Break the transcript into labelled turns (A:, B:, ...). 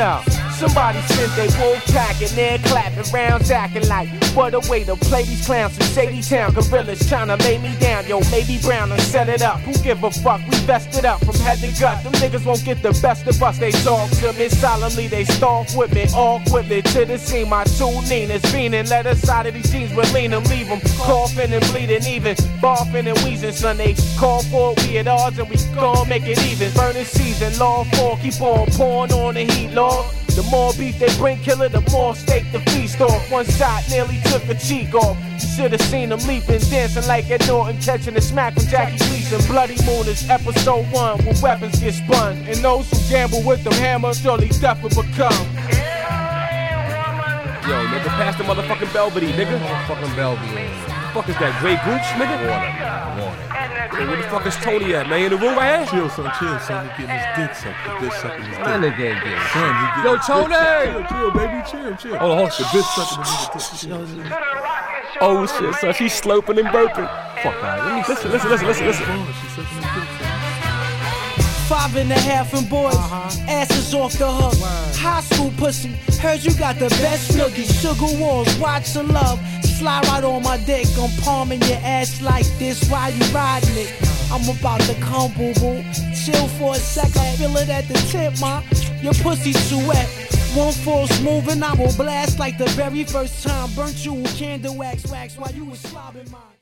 A: Yo, somebody sent they wolf pack and they're clapping rounds acting like what a way to play these clowns from Shady Town. Gorillas tryna lay me down, yo, maybe Brown and set it up. Who give a fuck? We vested up from head to gut. Them niggas won't get the best of us. They talk to me solemnly, they stalk with me, all with me to the scene. My two Nina's fiending, let us out of these jeans, we'll lean them, leave them coughing and bleeding, even barfing and wheezing. Son, they call for it, we at odds and we gon' make it even. Burning season, law 4, keep on pouring on the heat, Lord. The more beef they bring, killer, the more steak the feast off. One shot nearly took a cheek off. You should've seen them leaping, dancing like Ed Norton, catching a smack from Jackie Gleason. Bloody Moon is episode 1, where weapons get spun. And those who gamble with them hammers, surely death will become.
B: Yo, nigga, pass the motherfucking Belvedere, nigga.
C: Motherfucking Belvedere.
B: What the fuck is that, Grey Goose, nigga?
C: Water.
B: Hey, where the fuck is Tony at, man? In the room right here?
D: Chill, son. He getting his dick sucked. The bitch sucking his dick.
C: My nigga ain't getting it.
D: Son, he getting
B: Yo,
D: his
B: Tony!
D: dick sucked. Chill, baby. Chill.
B: Hold on.
D: The bitch sucking the nigga dick.
B: Oh, shit, son. She's sloping and burping. Fuck, all right. Listen.
D: She's sucking his dick.
E: 5.5 and boys, asses off the hook. High school pussy, heard you got the best noogie. Sugar walls, watch the love. Slide right on my dick, I'm palming your ass like this while you riding it. I'm about to come, boo boo. Chill for a second, feel it at the tip, ma. Your pussy too wet. One false move and I will blast like the very first time. Burnt you with candle wax while you was slobbing mine.